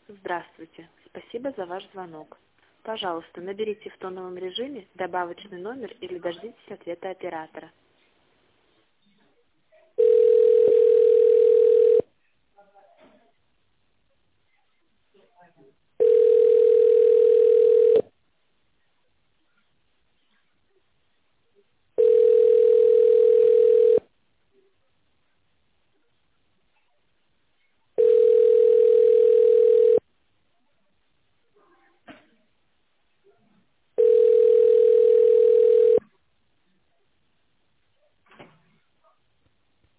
Здравствуйте. Спасибо за ваш звонок. Пожалуйста, наберите в тоновом режиме добавочный номер или дождитесь ответа оператора.